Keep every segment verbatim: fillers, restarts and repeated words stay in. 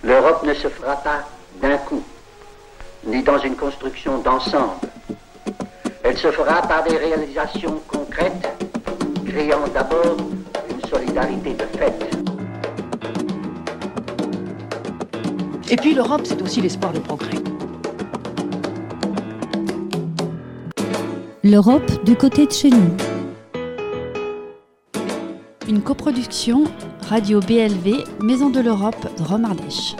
L'Europe ne se fera pas d'un coup, ni dans une construction d'ensemble. Elle se fera par des réalisations concrètes, créant d'abord une solidarité de fait. Et puis l'Europe, c'est aussi l'espoir de progrès. L'Europe du côté de chez nous. Une coproduction Radio B L V, Maison de l'Europe, Drôme Ardèche.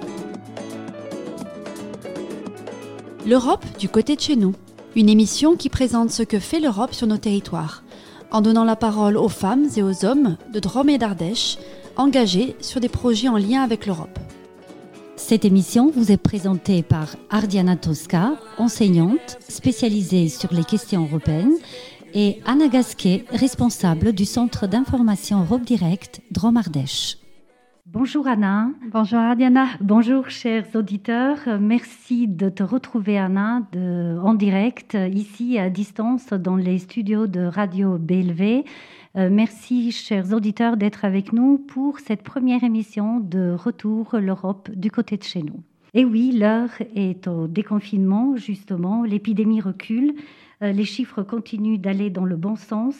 L'Europe du côté de chez nous. Une émission qui présente ce que fait l'Europe sur nos territoires, en donnant la parole aux femmes et aux hommes de Drôme et d'Ardèche, engagés sur des projets en lien avec l'Europe. Cette émission vous est présentée par Ardiana Tosca, enseignante spécialisée sur les questions européennes, et Anna Gasquet, responsable du Centre d'information Europe Direct Drôme Ardèche. Bonjour Anna. Bonjour Ardiana. Bonjour chers auditeurs. Merci de te retrouver Anna de, en direct ici à distance dans les studios de Radio B L V. Euh, merci chers auditeurs d'être avec nous pour cette première émission de Retour l'Europe du côté de chez nous. Et oui, l'heure est au déconfinement justement, l'épidémie recule, euh, les chiffres continuent d'aller dans le bon sens.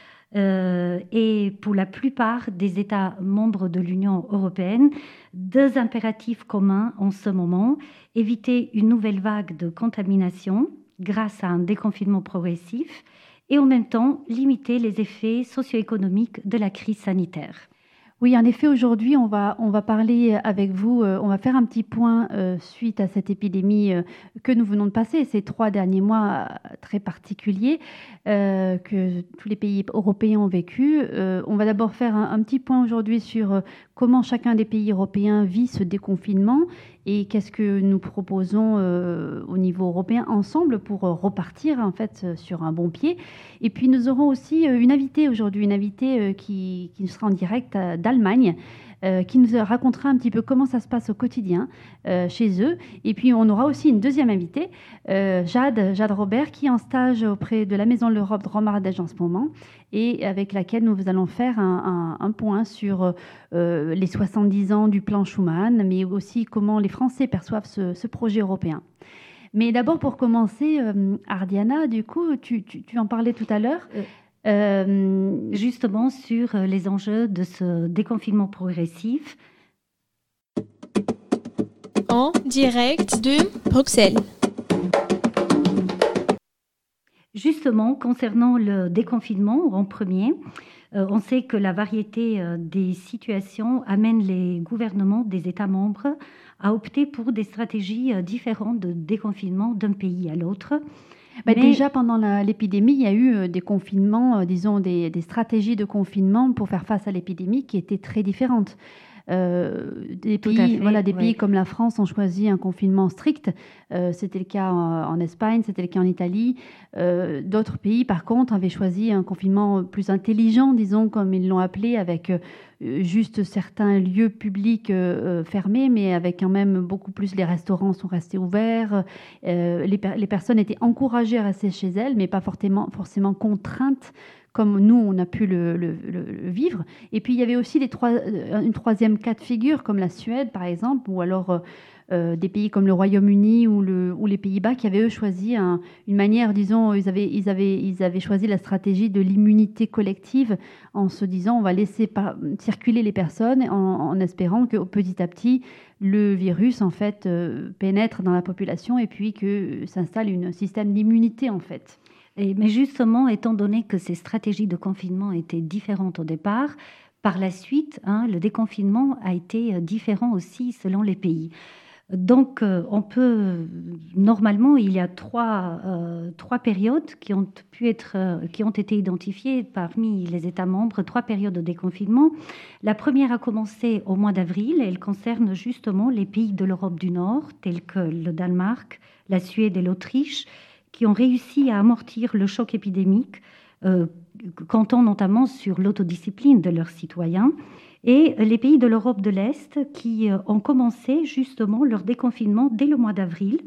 Euh, et pour la plupart des États membres de l'Union européenne, deux impératifs communs en ce moment: éviter une nouvelle vague de contamination grâce à un déconfinement progressif et en même temps limiter les effets socio-économiques de la crise sanitaire. Oui, en effet, aujourd'hui, on va, on va parler avec vous, euh, on va faire un petit point euh, suite à cette épidémie euh, que nous venons de passer, ces trois derniers mois euh, très particuliers euh, que tous les pays européens ont vécu. Euh, on va d'abord faire un, un petit point aujourd'hui sur euh, comment chacun des pays européens vit ce déconfinement et qu'est-ce que nous proposons euh, au niveau européen ensemble pour euh, repartir en fait sur un bon pied. Et puis nous aurons aussi euh, une invitée aujourd'hui, une invitée euh, qui, qui sera en direct euh, d'Allemagne, euh, qui nous racontera un petit peu comment ça se passe au quotidien euh, chez eux. Et puis on aura aussi une deuxième invitée, euh, Jade, Jade Robert, qui est en stage auprès de la Maison de l'Europe Drôme Ardèche en ce moment et avec laquelle nous allons faire un, un, un point sur euh, les soixante-dix ans du plan Schuman, mais aussi comment les Français perçoivent ce, ce projet européen. Mais d'abord, pour commencer, euh, Ardiana, du coup, tu, tu, tu en parlais tout à l'heure. Euh, euh, justement sur les enjeux de ce déconfinement progressif. En direct de Bruxelles. Justement, concernant le déconfinement en premier, euh, on sait que la variété euh, des situations amène les gouvernements des États membres à opter pour des stratégies euh, différentes de déconfinement d'un pays à l'autre. Bah Mais... Déjà, pendant la, l'épidémie, il y a eu euh, des confinements, euh, disons des, des stratégies de confinement pour faire face à l'épidémie qui étaient très différentes. Euh, des Tout pays, à fait, voilà, des ouais. pays comme la France ont choisi un confinement strict. Euh, c'était le cas en, en Espagne, c'était le cas en Italie. Euh, d'autres pays, par contre, avaient choisi un confinement plus intelligent, disons, comme ils l'ont appelé, avec euh, juste certains lieux publics euh, fermés, mais avec quand même beaucoup plus. Les restaurants sont restés ouverts. Euh, les, per- les personnes étaient encouragées à rester chez elles, mais pas forcément, forcément contraintes, comme nous, on a pu le, le, le, le vivre. Et puis, il y avait aussi les trois, une troisième cas de figure, comme la Suède, par exemple, ou alors euh, des pays comme le Royaume-Uni ou, le, ou les Pays-Bas, qui avaient, eux, choisi un, une manière, disons, ils avaient, ils, avaient, ils avaient choisi la stratégie de l'immunité collective en se disant, on va laisser par, circuler les personnes en, en espérant que petit à petit, le virus, en fait, euh, pénètre dans la population et puis que s'installe un système d'immunité, en fait. Et, mais justement, étant donné que ces stratégies de confinement étaient différentes au départ, par la suite, hein, le déconfinement a été différent aussi selon les pays. Donc, euh, on peut normalement, il y a trois, euh, trois périodes qui ont pu être, euh, qui ont été identifiées parmi les États membres, trois périodes de déconfinement. La première a commencé au mois d'avril. Elle concerne justement les pays de l'Europe du Nord, tels que le Danemark, la Suède et l'Autriche, qui ont réussi à amortir le choc épidémique, euh, comptant notamment sur l'autodiscipline de leurs citoyens, et les pays de l'Europe de l'Est qui euh, ont commencé justement leur déconfinement dès le mois d'avril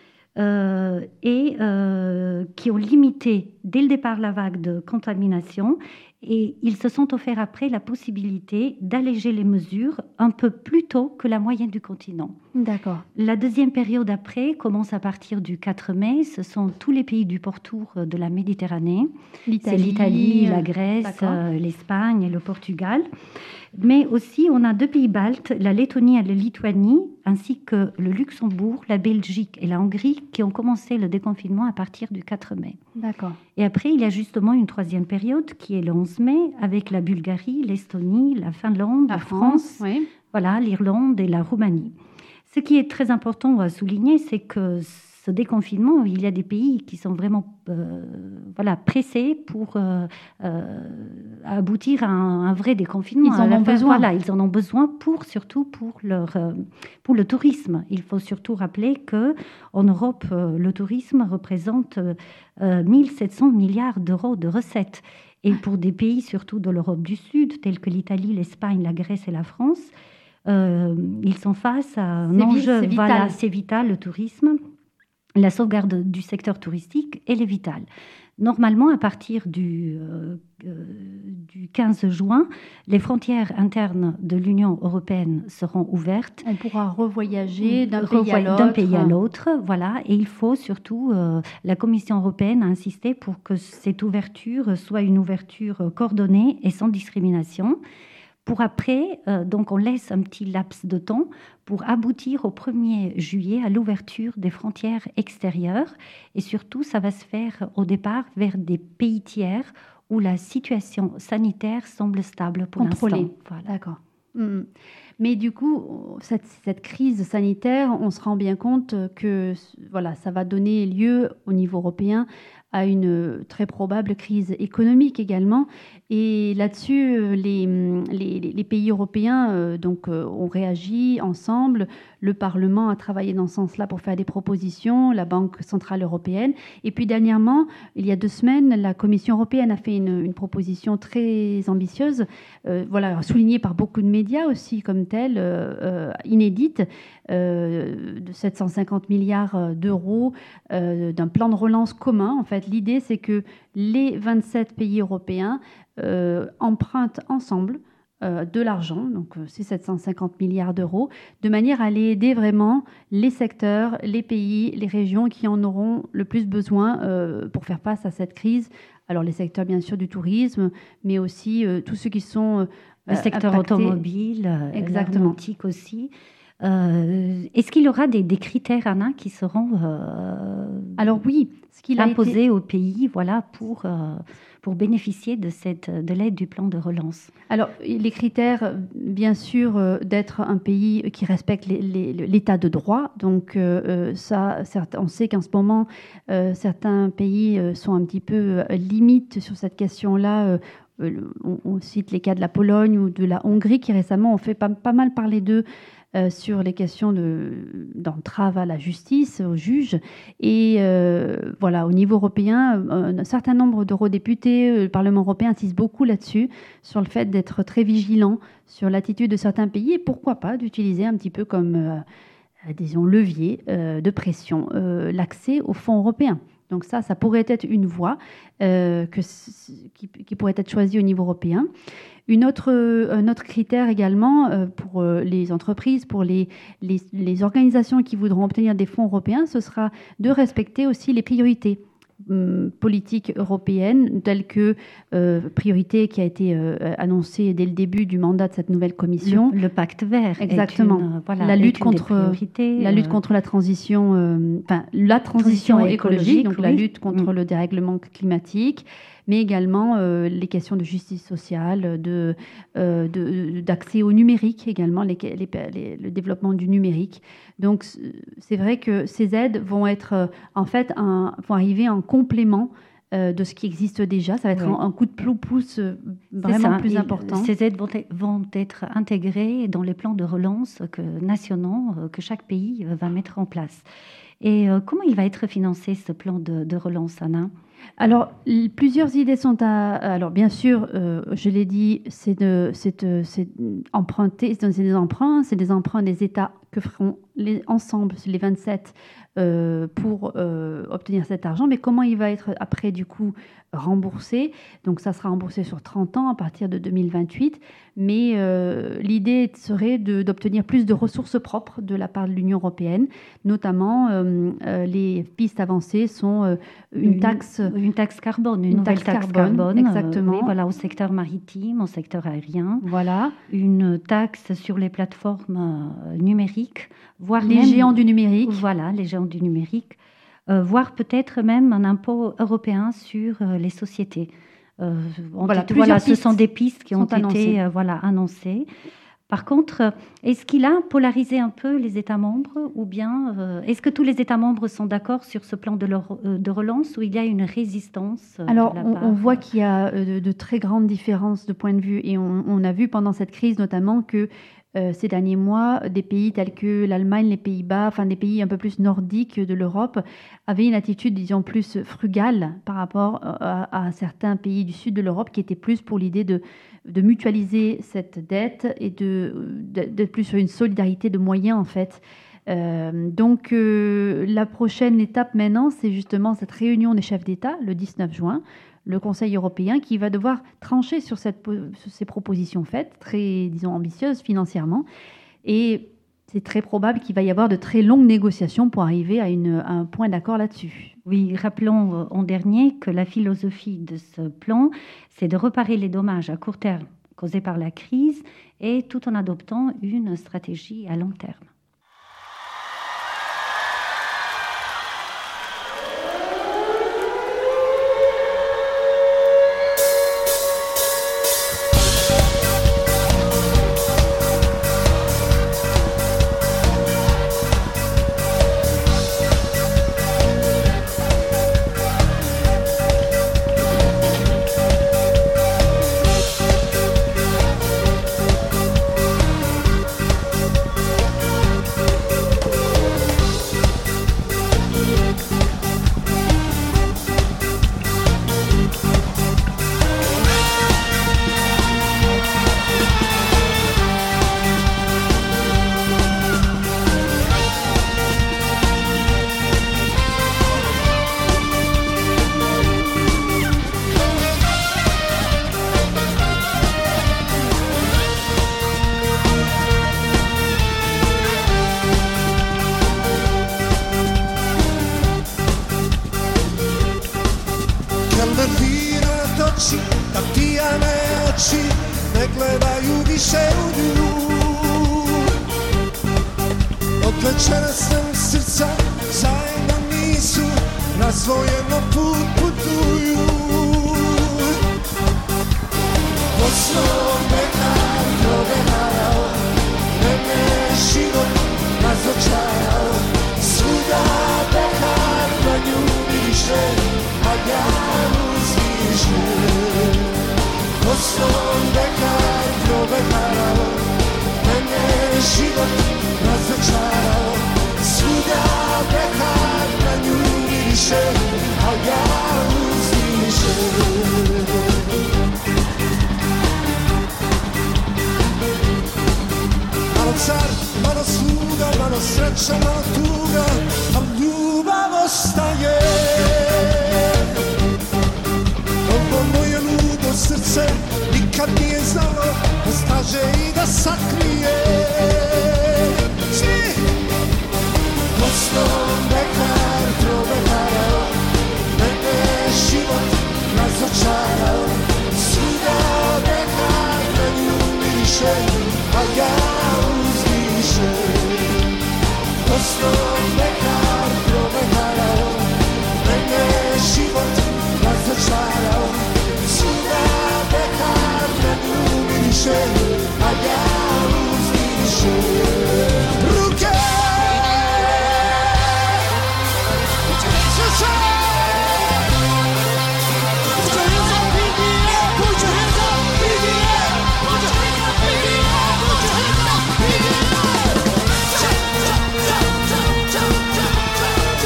euh, et euh, qui ont limité dès le départ la vague de contamination Et ils se sont offerts après la possibilité d'alléger les mesures un peu plus tôt que la moyenne du continent. D'accord. La deuxième période après commence à partir du quatre mai. Ce sont tous les pays du pourtour de la Méditerranée. L'Italie, C'est l'Italie, la Grèce, euh, l'Espagne et le Portugal. Mais aussi, on a deux pays baltes, la Lettonie et la Lituanie, ainsi que le Luxembourg, la Belgique et la Hongrie, qui ont commencé le déconfinement à partir du quatre mai. D'accord. Et après, il y a justement une troisième période qui est le onze mai, avec la Bulgarie, l'Estonie, la Finlande, La la France, France, oui. voilà, l'Irlande et la Roumanie. Ce qui est très important à souligner, c'est que ce déconfinement, il y a des pays qui sont vraiment euh, voilà, pressés pour euh, euh, aboutir à un, un vrai déconfinement. Ils en ont fin, besoin. Voilà, ils en ont besoin pour, surtout pour, leur, euh, pour le tourisme. Il faut surtout rappeler qu'en Europe, euh, le tourisme représente euh, mille sept cents milliards d'euros de recettes. Et pour des pays, surtout de l'Europe du Sud, tels que l'Italie, l'Espagne, la Grèce et la France, euh, ils sont face à un C'est enjeu. vi- c'est Voilà, vital. c'est vital, le tourisme. La sauvegarde du secteur touristique, elle est vitale. Normalement, à partir du, euh, euh, du quinze juin, les frontières internes de l'Union européenne seront ouvertes. On pourra revoyager d'un pays Revoy- à l'autre. D'un pays à l'autre, voilà. Et il faut surtout, euh, la Commission européenne a insisté pour que cette ouverture soit une ouverture coordonnée et sans discrimination. Pour après, euh, donc on laisse un petit laps de temps pour aboutir au premier juillet à l'ouverture des frontières extérieures. Et surtout, ça va se faire au départ vers des pays tiers où la situation sanitaire semble stable pour Contrôlée. l'instant. Voilà. D'accord. Mm. Mais du coup, cette, cette crise sanitaire, on se rend bien compte que voilà, ça va donner lieu au niveau européen à une très probable crise économique également. Et là-dessus, les, les, les pays européens euh, donc, euh, ont réagi ensemble. Le Parlement a travaillé dans ce sens-là pour faire des propositions, la Banque centrale européenne. Et puis dernièrement, il y a deux semaines, la Commission européenne a fait une, une proposition très ambitieuse, euh, voilà, soulignée par beaucoup de médias aussi comme telle, euh, euh, inédite, euh, de sept cent cinquante milliards d'euros euh, d'un plan de relance commun. En fait, l'idée, c'est que les vingt-sept pays européens euh, empruntent ensemble euh, de l'argent, donc euh, c'est sept cent cinquante milliards d'euros, de manière à aller aider vraiment les secteurs, les pays, les régions qui en auront le plus besoin euh, pour faire face à cette crise. Alors les secteurs bien sûr du tourisme, mais aussi euh, tous ceux qui sont... Euh, le secteur impactés. automobile, Exactement. l'aéronautique aussi. Euh, est-ce qu'il y aura des, des critères, Anna, qui seront euh, Alors oui, ce qu'il a imposés été... au pays, voilà, pour, euh, pour bénéficier de, cette, de l'aide du plan de relance? Alors, les critères, bien sûr, euh, d'être un pays qui respecte les, les, l'état de droit. Donc, euh, ça, certes, on sait qu'en ce moment, euh, certains pays euh, sont un petit peu euh, limites sur cette question-là. Euh, on, on cite les cas de la Pologne ou de la Hongrie qui récemment ont fait pas, pas mal parler d'eux euh, sur les questions de, d'entrave à la justice, aux juges. Et euh, voilà, au niveau européen, un certain nombre d'eurodéputés, le Parlement européen insiste beaucoup là-dessus, sur le fait d'être très vigilant sur l'attitude de certains pays et pourquoi pas d'utiliser un petit peu comme, euh, disons, levier euh, de pression euh, l'accès aux fonds européens. Donc ça, ça pourrait être une voie euh, que, qui, qui pourrait être choisie au niveau européen. Une autre, un autre critère également euh, pour euh, les entreprises, pour les, les, les organisations qui voudront obtenir des fonds européens, ce sera de respecter aussi les priorités hum, politiques européennes, telles que euh, priorité qui a été euh, annoncée dès le début du mandat de cette nouvelle commission. Le, le pacte vert. Exactement. Est une, voilà, la lutte est une contre la lutte euh, contre la transition, euh, enfin la transition, transition écologique, donc oui. la lutte contre mmh. le dérèglement climatique, mais également euh, les questions de justice sociale, de, euh, de, d'accès au numérique également, les, les, les, le développement du numérique. Donc c'est vrai que ces aides vont être euh, en fait un, vont arriver en complément euh, de ce qui existe déjà. Ça va être oui. un, un coup de pouce euh, vraiment plus Et important. Ces aides vont, vont être intégrées dans les plans de relance que, nationaux que chaque pays va mettre en place. Et euh, comment il va être financé, ce plan de, de relance, Anna ? Alors, l- plusieurs idées sont à... Alors, bien sûr, euh, je l'ai dit, c'est, de, c'est, de, c'est emprunter, c'est des emprunts, c'est des emprunts des États que feront les, ensemble les vingt-sept euh, pour euh, obtenir cet argent. Mais comment il va être après, du coup, remboursé ? Donc, ça sera remboursé sur trente ans à partir de deux mille vingt-huit. Mais euh, l'idée serait de, d'obtenir plus de ressources propres de la part de l'Union européenne. Notamment, euh, euh, les pistes avancées sont euh, une, Une- taxe... Une taxe carbone, une, Une nouvelle taxe taxe, carbone, carbone, euh, exactement. oui, voilà, au secteur maritime, au secteur aérien, Voilà, une taxe sur les plateformes euh, numériques, voire les même- géants du numérique. Voilà, les géants du numérique, euh, voire peut-être même un impôt européen sur euh, les sociétés. Euh, on Voilà, dit- plusieurs ce sont pistes des pistes qui ont sont annoncées. été euh, voilà, annoncées. Par contre, euh, est-ce qu'il a polarisé un peu les États membres ou bien euh, est-ce que tous les États membres sont d'accord sur ce plan de, leur- euh, de relance ou il y a une résistance euh, Alors, de la on, part, on voit euh, qu'il y a euh, de, de très grandes différences de point de vue et on, on a vu pendant cette crise notamment que euh, ces derniers mois, des pays tels que l'Allemagne, les Pays-Bas, enfin des pays un peu plus nordiques de l'Europe avaient une attitude, disons, plus frugale par rapport à, à certains pays du sud de l'Europe qui étaient plus pour l'idée de, de mutualiser cette dette et de, de- d'être plus sur une solidarité de moyens en fait. Euh, donc euh, la prochaine étape maintenant, c'est justement cette réunion des chefs d'État le dix-neuf juin, le Conseil européen qui va devoir trancher sur, cette, po- sur ces propositions faites, très, disons, ambitieuses financièrement. Et c'est très probable qu'il va y avoir de très longues négociations pour arriver à, une, à un point d'accord là-dessus. Oui, rappelons euh, en dernier que la philosophie de ce plan, c'est de réparer les dommages à court terme causés par la crise et tout en adoptant une stratégie à long terme. oči, da pijane oči ne gledaju više u nju. Od večera sam srca zajedno nisu, razdvojeno put putuju. Poslom bekar provenarao, mene život razočarao. Svuda bekar na nju miriše, a ja uzviše. Poslom bekar provenarao, mene život razočarao. Svuda bekar na nju miriše, a ja uzviše. Malo car, malo sluga, malo sreća, malo tuga, a ljubav ostaje. Ovo moje ludo srce nikad nije znalo da slaže i da sakrije. Svi! Poslom bekar provenarao, mene život razočarao. Svuda bekar na nju miriše, a ja uzviše. Poslom bekar provenarao, mene život razočarao. Svuda bekar na nju miriše, a ja uzviše. Ruke! Srce! Put your hands up in the air, put your hands up in the air, put your hands up in the air, put your hands up in the air. Jump, jump, jump, jump, jump, jump, jump.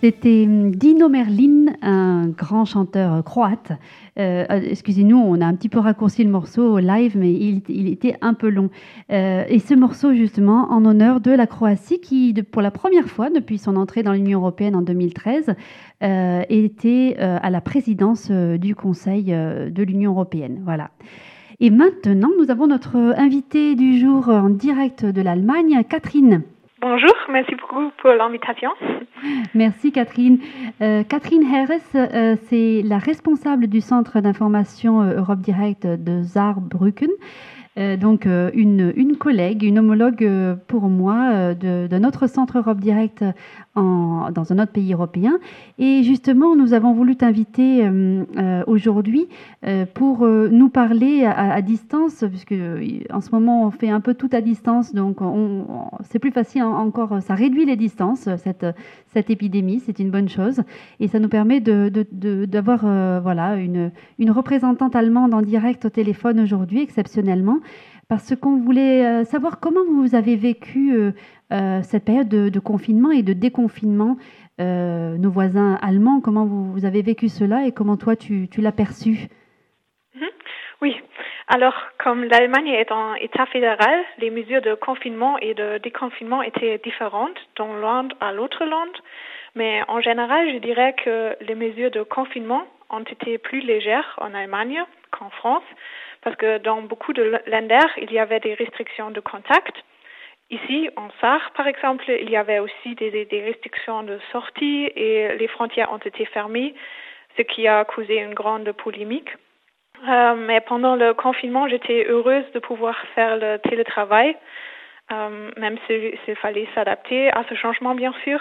C'était Dino Merlin, un grand chanteur croate. Euh, excusez-nous, on a un petit peu raccourci le morceau au live, mais il, il était un peu long. Euh, et ce morceau, justement, en honneur de la Croatie, qui, de, pour la première fois depuis son entrée dans l'Union européenne en deux mille treize, euh, était euh, à la présidence euh, du Conseil euh, de l'Union européenne. Voilà. Et maintenant, nous avons notre invitée du jour en direct de l'Allemagne, Catherine. Bonjour, merci beaucoup pour l'invitation. Merci Catherine. Euh, Catherine Harris, euh, c'est la responsable du Centre d'information euh, Europe Direct de Saarbrücken. Euh, donc euh, une, une collègue, une homologue euh, pour moi euh, de, de notre Centre Europe Direct en, dans un autre pays européen. Et justement, nous avons voulu t'inviter euh, euh, aujourd'hui euh, pour euh, nous parler à, à distance, puisque euh, en ce moment on fait un peu tout à distance, donc on, on, c'est plus facile encore, ça réduit les distances, cette, cette épidémie, c'est une bonne chose. Et ça nous permet de, de, de, d'avoir euh, voilà, une, une représentante allemande en direct au téléphone aujourd'hui, exceptionnellement, parce qu'on voulait savoir comment vous avez vécu euh, euh, cette période de, de confinement et de déconfinement, euh, nos voisins allemands, comment vous, vous avez vécu cela et comment toi tu, tu l'as perçu. Mmh. Oui, alors comme l'Allemagne est un État fédéral, les mesures de confinement et de déconfinement étaient différentes d'un land à l'autre land, mais en général je dirais que les mesures de confinement ont été plus légères en Allemagne qu'en France, parce que dans beaucoup de Länder, il y avait des restrictions de contact. Ici, en Sarre, par exemple, il y avait aussi des, des restrictions de sortie et les frontières ont été fermées, ce qui a causé une grande polémique. Euh, mais pendant le confinement, j'étais heureuse de pouvoir faire le télétravail, euh, même s'il si, fallait s'adapter à ce changement, bien sûr.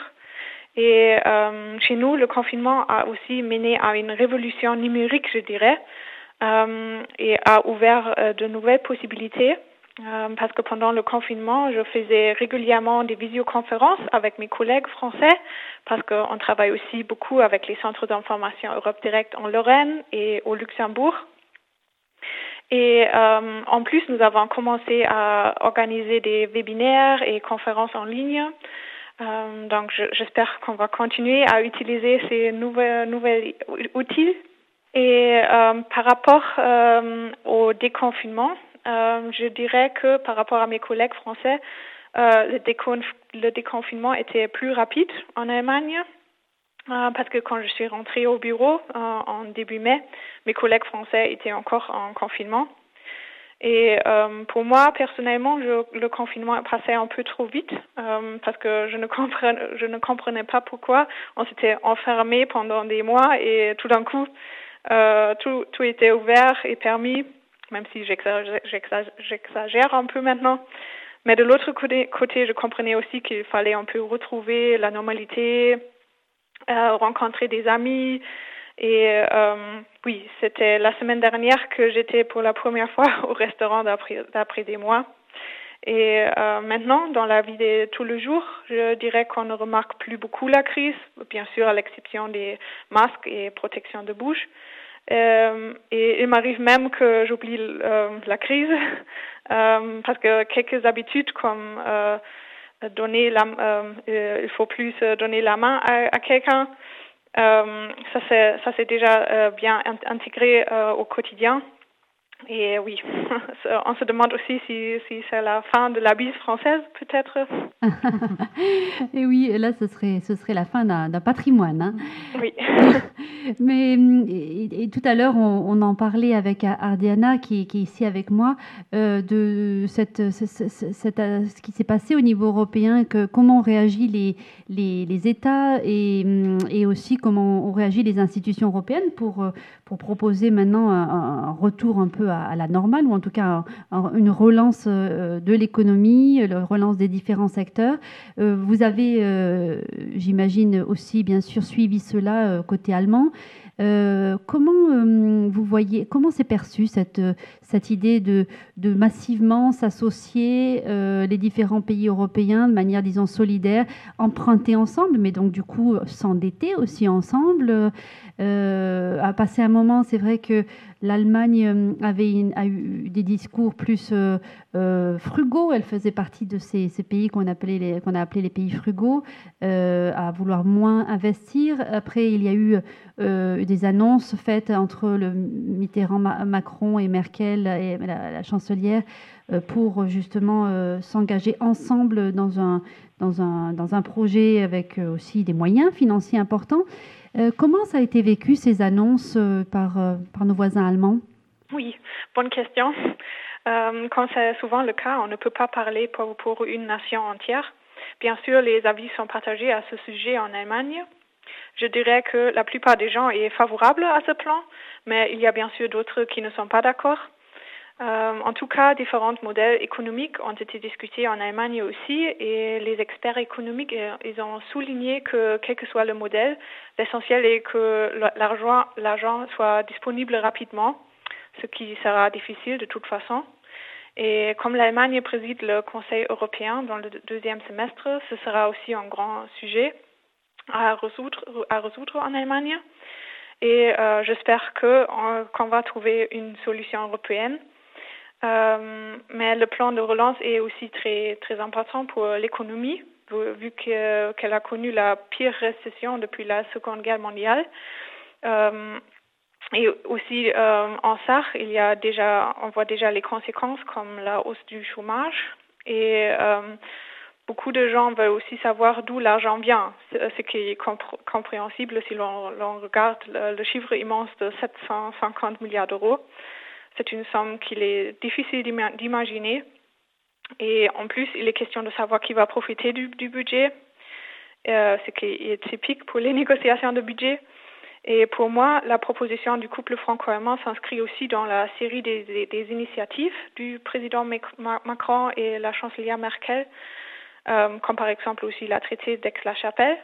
Et euh, chez nous, le confinement a aussi mené à une révolution numérique, je dirais, euh, et a ouvert euh, de nouvelles possibilités. Euh, parce que pendant le confinement, je faisais régulièrement des visioconférences avec mes collègues français, parce qu'on travaille aussi beaucoup avec les centres d'information Europe Direct en Lorraine et au Luxembourg. Et euh, en plus, nous avons commencé à organiser des webinaires et conférences en ligne. Euh, donc, je, j'espère qu'on va continuer à utiliser ces nouvelles, nouvelles outils. Et euh, par rapport euh, au déconfinement, euh, je dirais que par rapport à mes collègues français, euh, le, déconf- le déconfinement était plus rapide en Allemagne. Euh, parce que quand je suis rentrée au bureau euh, en début mai, mes collègues français étaient encore en confinement. Et euh, pour moi, personnellement, je, le confinement passait un peu trop vite euh, parce que je ne, comprenais, je ne comprenais pas pourquoi on s'était enfermé pendant des mois et tout d'un coup, euh, tout, tout était ouvert et permis, même si j'exagère, j'exagère, j'exagère un peu maintenant. Mais de l'autre côté, côté, je comprenais aussi qu'il fallait un peu retrouver la normalité, Euh, rencontrer des amis et euh, oui, c'était la semaine dernière que j'étais pour la première fois au restaurant d'après, d'après des mois. Et euh, maintenant, dans la vie de tous les jours, je dirais qu'on ne remarque plus beaucoup la crise, bien sûr à l'exception des masques et protection de bouche. Euh, et il m'arrive même que j'oublie euh, la crise euh, parce que quelques habitudes comme euh, donner la, euh, il faut plus donner la main à, à quelqu'un. Euh, ça c'est ça c'est déjà euh, bien intégré euh, au quotidien. Et oui, on se demande aussi si, si c'est la fin de la bise française, peut-être. Et oui, là, ce serait, ce serait la fin d'un, d'un patrimoine. Hein. Oui. Mais et, et tout à l'heure, on, on en parlait avec Ardiana, qui, qui est ici avec moi, euh, de cette, cette, cette, ce qui s'est passé au niveau européen, que, comment ont réagi les, les, les États et, et aussi comment ont réagi les institutions européennes pour, pour proposer maintenant un, un retour un peu à, à la normale, ou en tout cas un, une relance de l'économie, la relance des différents secteurs. Vous avez, euh, j'imagine, aussi bien sûr suivi cela euh, côté allemand. Euh, comment euh, vous voyez, comment c'est perçu cette, cette idée de, de massivement s'associer euh, les différents pays européens de manière, disons, solidaire, emprunter ensemble, mais donc du coup s'endetter aussi ensemble. Euh, à passer un moment, c'est vrai que l'Allemagne avait une, a eu des discours plus euh, euh, frugaux. Elle faisait partie de ces, ces pays qu'on appelait les, qu'on a appelés les pays frugaux, euh, à vouloir moins investir. Après, il y a eu euh, des annonces faites entre le Mitterrand, Macron et Merkel et la, la chancelière euh, pour justement euh, s'engager ensemble dans un, dans, un, dans un projet avec aussi des moyens financiers importants. Euh, comment ça a été vécu, ces annonces, euh, par, euh, par nos voisins allemands? Oui, bonne question. Euh, comme c'est souvent le cas, on ne peut pas parler pour, pour une nation entière. Bien sûr, les avis sont partagés à ce sujet en Allemagne. Je dirais que la plupart des gens sont favorables à ce plan, mais il y a bien sûr d'autres qui ne sont pas d'accord. Euh, en tout cas, différents modèles économiques ont été discutés en Allemagne aussi et les experts économiques ils ont souligné que quel que soit le modèle, l'essentiel est que l'argent, l'argent soit disponible rapidement, ce qui sera difficile de toute façon. Et comme l'Allemagne préside le Conseil européen dans le deuxième semestre, ce sera aussi un grand sujet à résoudre, à résoudre en Allemagne. Et euh, j'espère que, on, qu'on va trouver une solution européenne. Euh, mais le plan de relance est aussi très, très important pour l'économie, vu que, qu'elle a connu la pire récession depuis la Seconde Guerre mondiale. Euh, et aussi euh, en Sarre, il y a déjà, on voit déjà les conséquences comme la hausse du chômage. Et euh, beaucoup de gens veulent aussi savoir d'où l'argent vient, ce qui est compr- compréhensible si l'on, l'on regarde le, le chiffre immense de sept cent cinquante milliards d'euros. C'est une somme qu'il est difficile d'imaginer. Et en plus, il est question de savoir qui va profiter du, du budget, euh, ce qui est typique pour les négociations de budget. Et pour moi, la proposition du couple franco-allemand s'inscrit aussi dans la série des, des, des initiatives du président Macron et la chancelière Merkel, euh, comme par exemple aussi la traité d'Aix-la-Chapelle.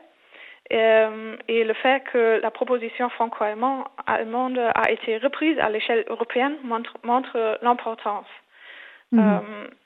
Euh, et le fait que la proposition franco-allemande a été reprise à l'échelle européenne montre, montre l'importance. Mmh. Euh,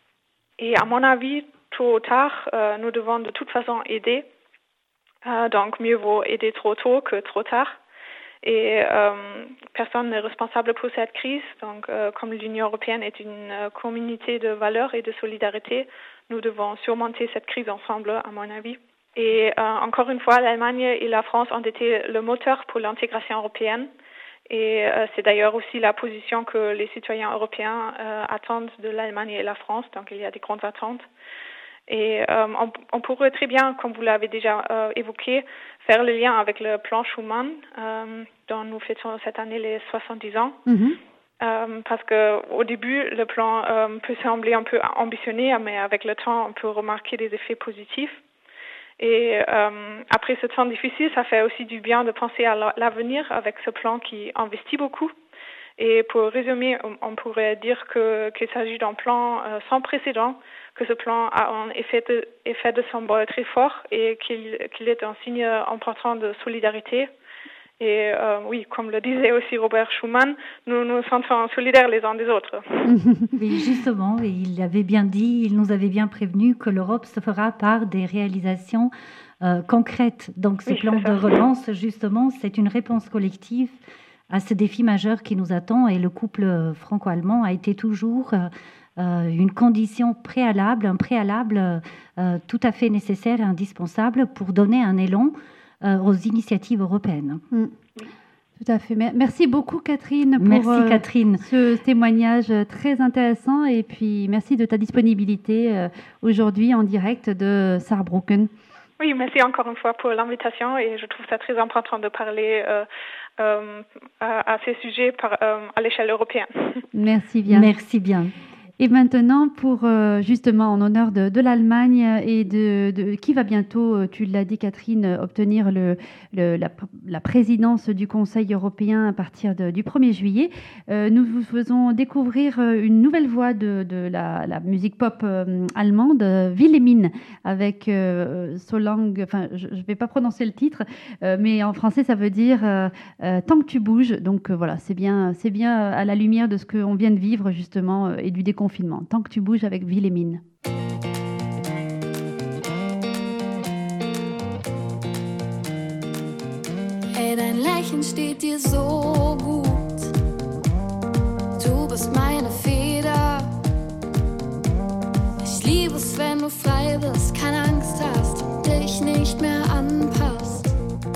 et à mon avis, tôt ou tard, euh, nous devons de toute façon aider. Euh, donc, mieux vaut aider trop tôt que trop tard. Et euh, personne n'est responsable pour cette crise. Donc, euh, comme l'Union européenne est une euh, communauté de valeurs et de solidarité, nous devons surmonter cette crise ensemble, à mon avis. Et euh, encore une fois, l'Allemagne et la France ont été le moteur pour l'intégration européenne. Et euh, c'est d'ailleurs aussi la position que les citoyens européens euh, attendent de l'Allemagne et la France. Donc, il y a des grandes attentes. Et euh, on, on pourrait très bien, comme vous l'avez déjà euh, évoqué, faire le lien avec le plan Schuman, euh, dont nous fêtons cette année les soixante-dix ans. Mm-hmm. Euh, parce qu'au début, le plan euh, peut sembler un peu ambitionné, mais avec le temps, on peut remarquer des effets positifs. Et euh, après ce temps difficile, ça fait aussi du bien de penser à l'avenir avec ce plan qui investit beaucoup. Et pour résumer, on pourrait dire que, qu'il s'agit d'un plan euh, sans précédent, que ce plan a un effet de, effet de symbole très fort et qu'il, qu'il est un signe important de solidarité. Et euh, oui, comme le disait aussi Robert Schuman, nous nous sentons solidaires les uns des autres. Oui, justement, et il avait bien dit, il nous avait bien prévenu que l'Europe se fera par des réalisations euh, concrètes. Donc ce oui, plan de relance, justement, c'est une réponse collective à ce défi majeur qui nous attend. Et le couple franco-allemand a été toujours euh, une condition préalable, un préalable euh, tout à fait nécessaire et indispensable pour donner un élan aux initiatives européennes. Mmh. Tout à fait. merci beaucoup, Catherine, pour merci, euh, Catherine. ce témoignage très intéressant. Et puis, merci de ta disponibilité euh, aujourd'hui en direct de Saarbrücken. Oui, merci encore une fois pour l'invitation. Et je trouve ça très important de parler euh, euh, à, à ces sujets par, euh, à l'échelle européenne. Merci bien. Merci bien. Et maintenant, pour euh, justement en honneur de, de l'Allemagne et de, de qui va bientôt, tu l'as dit Catherine, obtenir le, le, la, la présidence du Conseil européen à partir de, du premier juillet, euh, nous vous faisons découvrir une nouvelle voix de, de la, la musique pop euh, allemande, Wilhelmine, avec euh, Solange, enfin je ne vais pas prononcer le titre, euh, mais en français ça veut dire euh, euh, tant que tu bouges. Donc euh, voilà, c'est bien, c'est bien à la lumière de ce qu'on vient de vivre justement euh, et du déconfinement. Tant que tu bouges avec Wilhelmine. Hey, dein Lächeln steht dir so gut. Du bist meine Feder. Ich liebe es, wenn du frei bist, keine Angst hast, dich nicht mehr anpasst.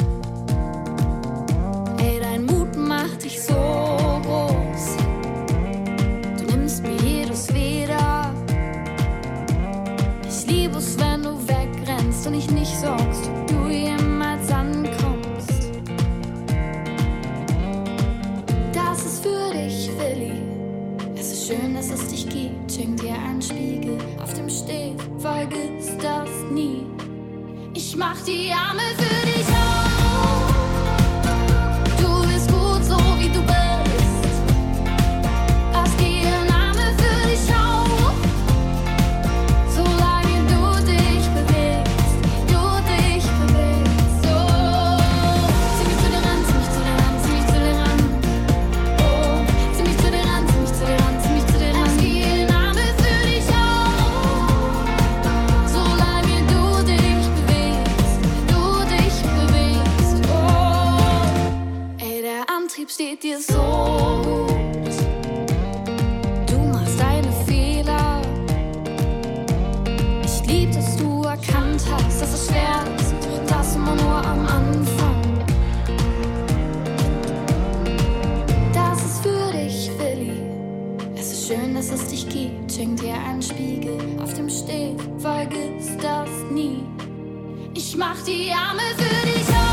Hey, dein Mut macht dich so groß. Du nimmst mir jedes wieder. Ich liebe es, wenn du wegrennst und ich nicht sorgst, ob du jemals ankommst. Das ist für dich, Willi. Es ist schön, dass es dich gibt. Schenk dir einen Spiegel auf dem Steg. Vergiss das nie. Ich mach die Arme für dich auf. Du bist gut, so wie du bist. Steht dir so gut. Du machst deine Fehler. Ich lieb, dass du erkannt hast, dass es schwer ist, doch das immer nur am Anfang. Das ist für dich, Willi. Es ist schön, dass es dich gibt. Schenk dir einen Spiegel auf dem Steg. Vergiss das nie. Ich mach die Arme für dich auf.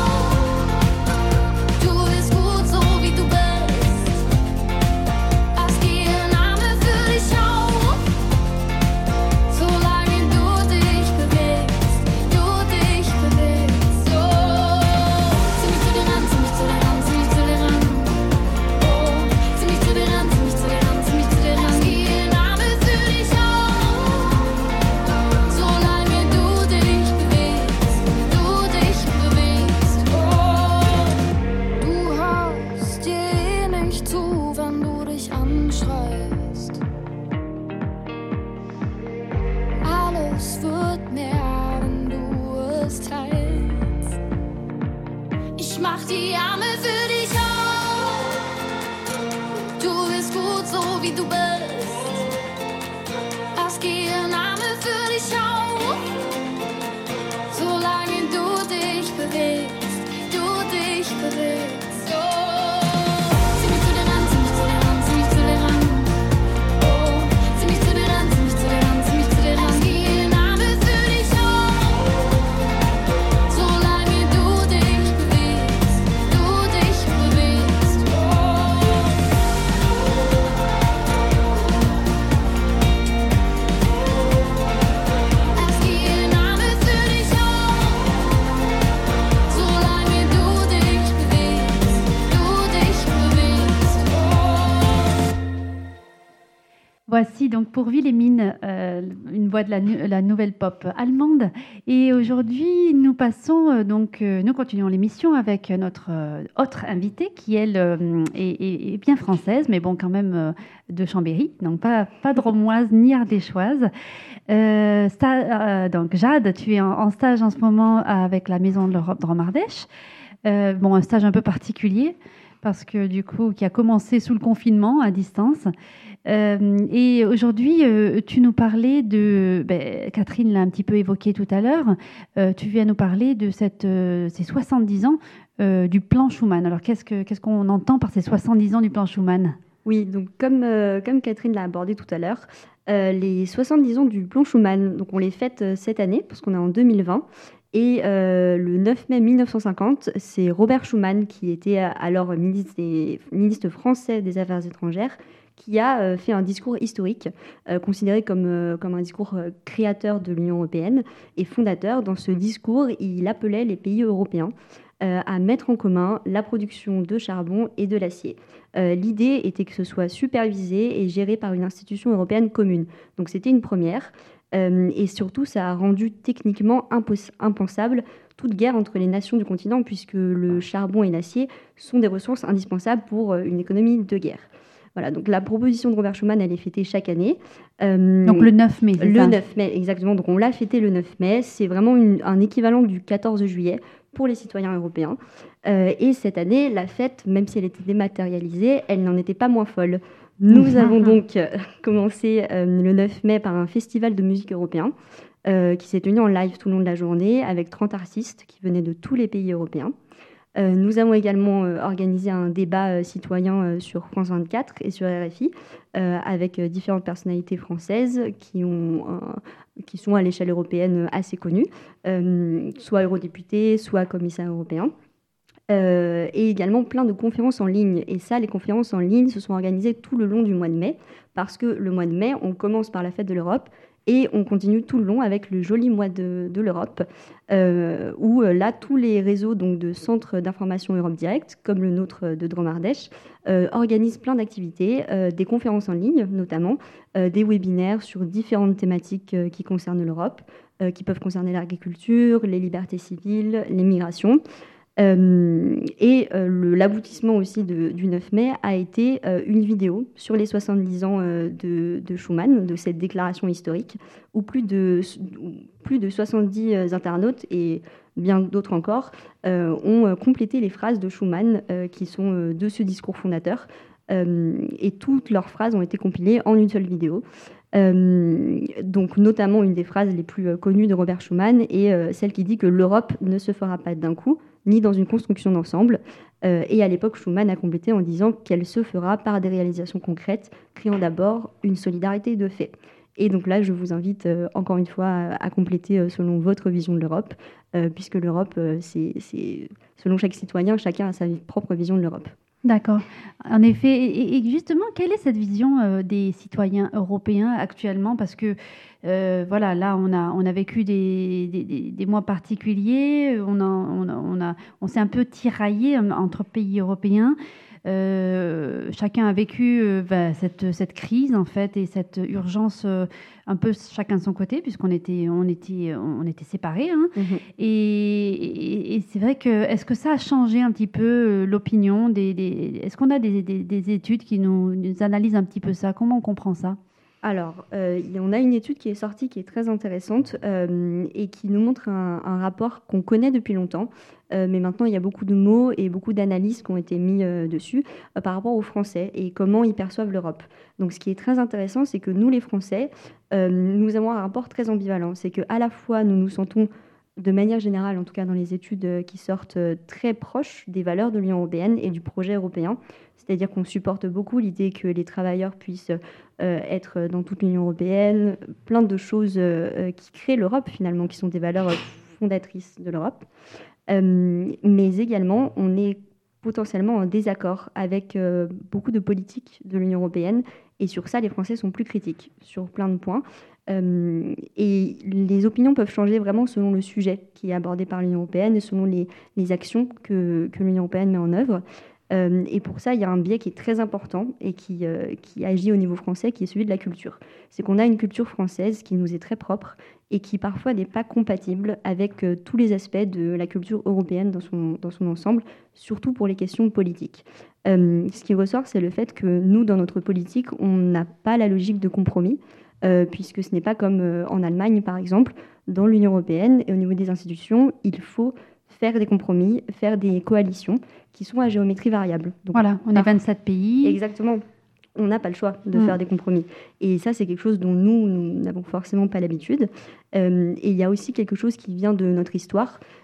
Voici donc pour Wilhelmine, euh, une voix de la, la nouvelle pop allemande. Et aujourd'hui, nous passons euh, donc, euh, nous continuons l'émission avec notre euh, autre invitée qui elle euh, est, est, est bien française, mais bon quand même euh, de Chambéry, donc pas pas drômoise ni ardéchoise. Euh, sta- euh, donc Jade, tu es en, en stage en ce moment avec la Maison de l'Europe de Romardèche. Euh, bon, un stage un peu particulier parce que du coup, qui a commencé sous le confinement à distance. Euh, et aujourd'hui, euh, tu nous parlais de, ben, Catherine l'a un petit peu évoqué tout à l'heure, euh, tu viens nous parler de cette, euh, ces soixante-dix ans euh, du plan Schuman. Alors, qu'est-ce, que, qu'est-ce qu'on entend par ces soixante-dix ans du plan Schuman ? Oui, donc comme, euh, comme Catherine l'a abordé tout à l'heure, euh, les soixante-dix ans du plan Schuman, donc on les fête euh, cette année, parce qu'on est en deux mille vingt. Et euh, le neuf mai mille neuf cent cinquante, c'est Robert Schuman, qui était alors ministre, des, ministre français des Affaires étrangères, qui a euh, fait un discours historique, euh, considéré comme, euh, comme un discours euh, créateur de l'Union européenne et fondateur. Dans ce discours, il appelait les pays européens euh, à mettre en commun la production de charbon et de l'acier. Euh, l'idée était que ce soit supervisé et géré par une institution européenne commune. Donc c'était une première. Euh, et surtout, ça a rendu techniquement impos- impensable toute guerre entre les nations du continent, puisque le charbon et l'acier sont des ressources indispensables pour euh, une économie de guerre. Voilà, donc la proposition de Robert Schuman, elle est fêtée chaque année. Euh, donc le neuf mai, c'est Le ça neuf mai, exactement. Donc on l'a fêté le neuf mai. C'est vraiment une, un équivalent du quatorze juillet pour les citoyens européens. Euh, et cette année, la fête, même si elle était dématérialisée, elle n'en était pas moins folle. Nous avons donc euh, commencé euh, le neuf mai par un festival de musique européen euh, qui s'est tenu en live tout le long de la journée avec trente artistes qui venaient de tous les pays européens. Euh, nous avons également euh, organisé un débat euh, citoyen euh, sur France vingt-quatre et sur R F I euh, avec euh, différentes personnalités françaises qui, ont, euh, qui sont à l'échelle européenne assez connues, euh, soit eurodéputés, soit commissaires européens. Euh, et également plein de conférences en ligne. Et ça, les conférences en ligne se sont organisées tout le long du mois de mai, parce que le mois de mai, on commence par la fête de l'Europe et on continue tout le long avec le joli mois de, de l'Europe, euh, où là, tous les réseaux donc, de centres d'information Europe Direct, comme le nôtre de Dromardèche, euh, organisent plein d'activités, euh, des conférences en ligne notamment, euh, des webinaires sur différentes thématiques euh, qui concernent l'Europe, euh, qui peuvent concerner l'agriculture, les libertés civiles, les migrations. Euh, et euh, le, l'aboutissement aussi de, du neuf mai a été euh, une vidéo sur les soixante-dix ans euh, de, de Schuman, de cette déclaration historique, où plus de, plus de soixante-dix euh, internautes et bien d'autres encore euh, ont euh, complété les phrases de Schuman euh, qui sont euh, de ce discours fondateur. Euh, et toutes leurs phrases ont été compilées en une seule vidéo. Euh, donc notamment une des phrases les plus euh, connues de Robert Schuman est euh, celle qui dit que l'Europe ne se fera pas d'un coup, ni dans une construction d'ensemble. Euh, et à l'époque, Schuman a complété en disant qu'elle se fera par des réalisations concrètes, créant d'abord une solidarité de fait. Et donc là, je vous invite euh, encore une fois à, à compléter euh, selon votre vision de l'Europe, euh, puisque l'Europe, euh, c'est, c'est selon chaque citoyen, chacun a sa propre vision de l'Europe. D'accord. En effet, et, et justement, quelle est cette vision euh, des citoyens européens actuellement? Parce que euh, voilà, là, on a, on a vécu des, des, des mois particuliers, on, a, on, a, on, a, on s'est un peu tiraillé entre pays européens. Euh, chacun a vécu euh, bah, cette, cette crise en fait et cette urgence euh, un peu chacun de son côté puisqu'on était, on était, on était séparés hein. Mmh. et, et, et c'est vrai que est-ce que ça a changé un petit peu euh, l'opinion des, des, est-ce qu'on a des, des, des études qui nous, nous analysent un petit peu ça? Comment on comprend ça? Alors, euh, on a une étude qui est sortie qui est très intéressante euh, et qui nous montre un, un rapport qu'on connaît depuis longtemps, euh, mais maintenant il y a beaucoup de mots et beaucoup d'analyses qui ont été mis euh, dessus euh, par rapport aux Français et comment ils perçoivent l'Europe. Donc, ce qui est très intéressant, c'est que nous, les Français, euh, nous avons un rapport très ambivalent. C'est qu'à la fois, nous nous sentons de manière générale, en tout cas dans les études qui sortent, très proches des valeurs de l'Union européenne et du projet européen. C'est-à-dire qu'on supporte beaucoup l'idée que les travailleurs puissent euh, être dans toute l'Union européenne, plein de choses euh, qui créent l'Europe finalement, qui sont des valeurs fondatrices de l'Europe. Euh, mais également, on est potentiellement en désaccord avec euh, beaucoup de politiques de l'Union européenne. Et sur ça, les Français sont plus critiques sur plein de points. Euh, et les opinions peuvent changer vraiment selon le sujet qui est abordé par l'Union européenne et selon les, les actions que, que l'Union européenne met en œuvre. Euh, et pour ça, il y a un biais qui est très important et qui, euh, qui agit au niveau français, qui est celui de la culture. C'est qu'on a une culture française qui nous est très propre et qui parfois n'est pas compatible avec euh, tous les aspects de la culture européenne dans son, dans son ensemble, surtout pour les questions politiques. Euh, ce qui ressort, c'est le fait que nous, dans notre politique, on n'a pas la logique de compromis, euh, puisque ce n'est pas comme euh, en Allemagne, par exemple. Dans l'Union européenne et au niveau des institutions, il faut faire des compromis, faire des coalitions qui sont à géométrie variable. Donc, voilà, on est vingt-sept pays. Exactement. On n'a pas le choix de mmh. faire des compromis. Et ça, c'est quelque chose dont nous, nous n'avons forcément pas l'habitude. Euh, et il y a aussi quelque chose qui vient de notre histoire.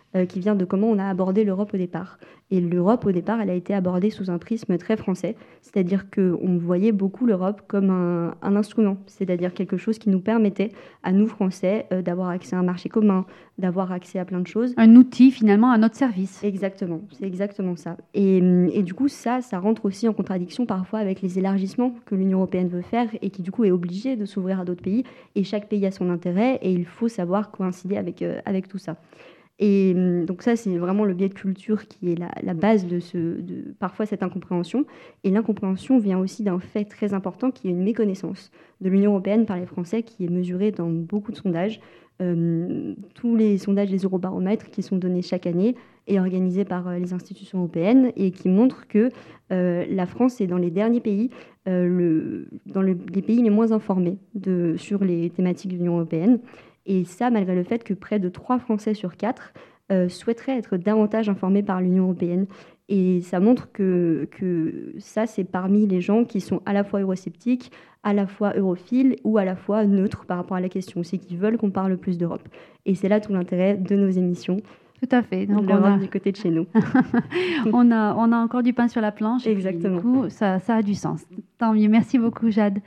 euh, qui vient de comment on a abordé l'Europe au départ. Et l'Europe, au départ, elle a été abordée sous un prisme très français, c'est-à-dire qu'on voyait beaucoup l'Europe comme un, un instrument, c'est-à-dire quelque chose qui nous permettait, à nous Français, euh, d'avoir accès à un marché commun, d'avoir accès à plein de choses. Un outil, finalement, à notre service. Exactement, c'est exactement ça. Et, et du coup, ça, ça rentre aussi en contradiction parfois avec les élargissements que l'Union européenne veut faire et qui, du coup, est obligée de s'ouvrir à d'autres pays. Et chaque pays a son intérêt et il faut savoir coïncider avec, euh, avec tout ça. Et donc ça, c'est vraiment le biais de culture qui est la, la base de, ce, de parfois cette incompréhension. Et l'incompréhension vient aussi d'un fait très important qui est une méconnaissance de l'Union européenne par les Français qui est mesurée dans beaucoup de sondages. Euh, tous les sondages des eurobaromètres qui sont donnés chaque année et organisés par euh, les institutions européennes et qui montrent que euh, la France est dans les derniers pays, euh, le, dans le, les pays les moins informés de, sur les thématiques de l'Union européenne. Et ça, malgré le fait que près de trois Français sur quatre euh, souhaiteraient être davantage informés par l'Union européenne. Et ça montre que, que ça, c'est parmi les gens qui sont à la fois eurosceptiques, à la fois europhiles ou à la fois neutres par rapport à la question. C'est qu'ils veulent qu'on parle plus d'Europe. Et c'est là tout l'intérêt de nos émissions. Tout à fait. Donc l'Europe a... du côté de chez nous. on, a, on a encore du pain sur la planche. Exactement. Et puis, du coup, ça, ça a du sens. Tant mieux. Merci beaucoup, Jade.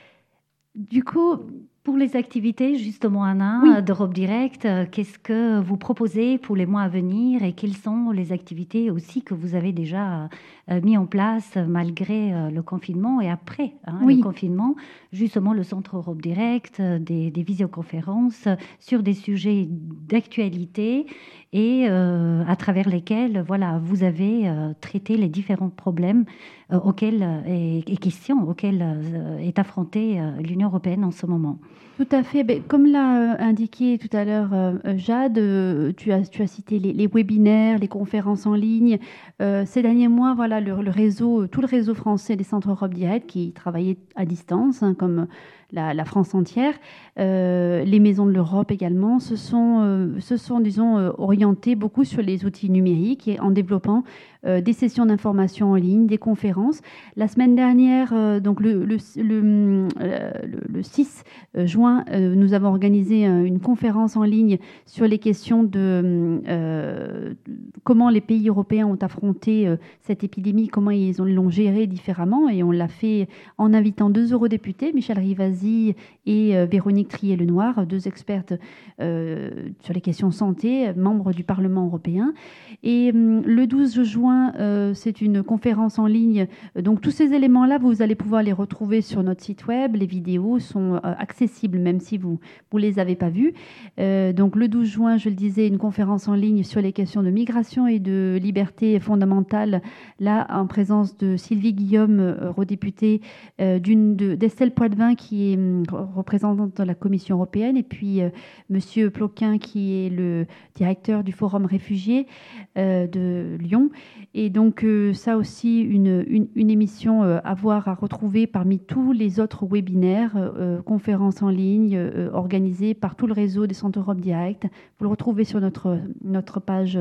Du coup... Pour les activités, justement, Anna, oui. d'Europe Direct, qu'est-ce que vous proposez pour les mois à venir et quelles sont les activités aussi que vous avez déjà euh, mis en place malgré euh, le confinement et après hein, oui. le confinement? Justement, le Centre Europe Direct, euh, des, des visioconférences sur des sujets d'actualité et euh, à travers lesquels voilà, vous avez euh, traité les différents problèmes euh, auxquels, et, et questions auxquelles euh, est affrontée euh, l'Union européenne en ce moment. Tout à fait. Ben, comme l'a indiqué tout à l'heure euh, Jade, euh, tu, as, tu as cité les, les webinaires, les conférences en ligne. Euh, ces derniers mois, voilà, le, le réseau, tout le réseau français des centres Europe Direct qui travaillait à distance, hein, comme la, la France entière, euh, les maisons de l'Europe également, se sont, euh, se sont disons, euh, orientés beaucoup sur les outils numériques et en développant euh, des sessions d'information en ligne, des conférences. La semaine dernière, euh, donc le, le, le, le, le six juin, euh, nous avons organisé euh, une conférence en ligne sur les questions de euh, comment les pays européens ont affronté euh, cette épidémie, comment ils l'ont gérée différemment. Et on l'a fait en invitant deux eurodéputés, Michel Rivasi et euh, Véronique Trier-Lenoir, deux expertes euh, sur les questions santé, membres du Parlement européen. Et euh, le douze juin, euh, c'est une conférence en ligne. Donc tous ces éléments-là, vous allez pouvoir les retrouver sur notre site web. Les vidéos sont euh, accessibles, même si vous ne les avez pas vues. Euh, donc le douze juin, je le disais, une conférence en ligne sur les questions de migration et de liberté fondamentale, là en présence de Sylvie Guillaume, eurodéputée, euh, d'une, de, d'Estelle Poitvin, qui est euh, représentante de la Commission européenne, et puis euh, Monsieur Ploquin, qui est le directeur du Forum réfugiés euh, de Lyon. Et donc euh, ça aussi, une, une, une émission euh, à voir, à retrouver parmi tous les autres webinaires, euh, conférences en ligne euh, organisées par tout le réseau des centres Europe Direct. Vous le retrouvez sur notre, notre page,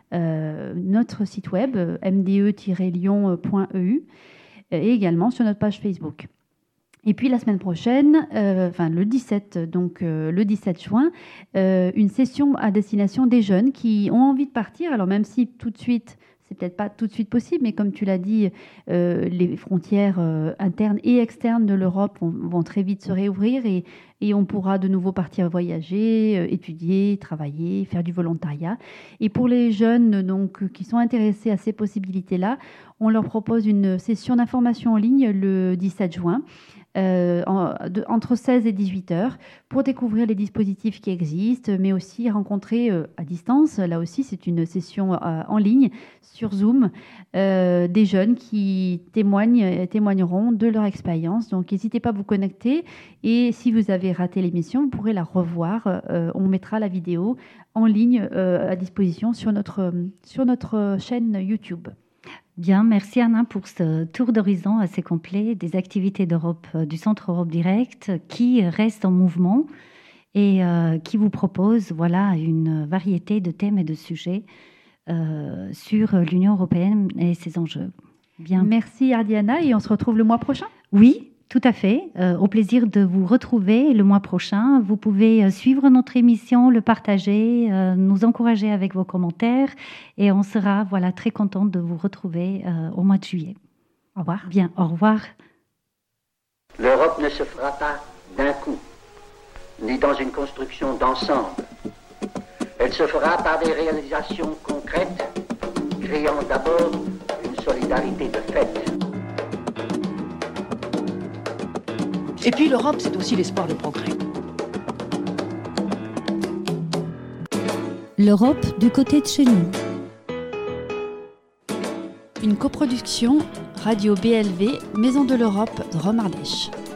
euh, notre site web, m d e tiret lyon point e u, et également sur notre page Facebook. Et puis la semaine prochaine, euh, enfin le dix-sept, donc euh, le dix-sept juin, euh, une session à destination des jeunes qui ont envie de partir. Alors même si tout de suite, c'est peut-être pas tout de suite possible, mais comme tu l'as dit, euh, les frontières euh, internes et externes de l'Europe vont, vont très vite se réouvrir et, et on pourra de nouveau partir voyager, euh, étudier, travailler, faire du volontariat. Et pour les jeunes donc, qui sont intéressés à ces possibilités-là, on leur propose une session d'information en ligne le dix-sept juin. Euh, en, de, entre seize et dix-huit heures pour découvrir les dispositifs qui existent, mais aussi rencontrer euh, à distance, là aussi c'est une session euh, en ligne sur Zoom, euh, des jeunes qui témoignent, témoigneront de leur expérience. Donc n'hésitez pas à vous connecter et si vous avez raté l'émission, vous pourrez la revoir. Euh, on mettra la vidéo en ligne euh, à disposition sur notre, sur notre chaîne YouTube. Bien, merci Anna pour ce tour d'horizon assez complet des activités d'Europe, du Centre Europe Direct qui reste en mouvement et euh, qui vous propose voilà, une variété de thèmes et de sujets euh, sur l'Union européenne et ses enjeux. Bien. Merci Ardiana et on se retrouve le mois prochain. Oui, Tout à fait. Euh, au plaisir de vous retrouver le mois prochain. Vous pouvez euh, suivre notre émission, le partager, euh, nous encourager avec vos commentaires et on sera voilà, très content de vous retrouver euh, au mois de juillet. Au revoir. Bien, au revoir. L'Europe ne se fera pas d'un coup, ni dans une construction d'ensemble. Elle se fera par des réalisations concrètes, créant d'abord une solidarité de fait. Et puis l'Europe, c'est aussi l'espoir de progrès. L'Europe du côté de chez nous. Une coproduction Radio B L V, Maison de l'Europe de Romardèche.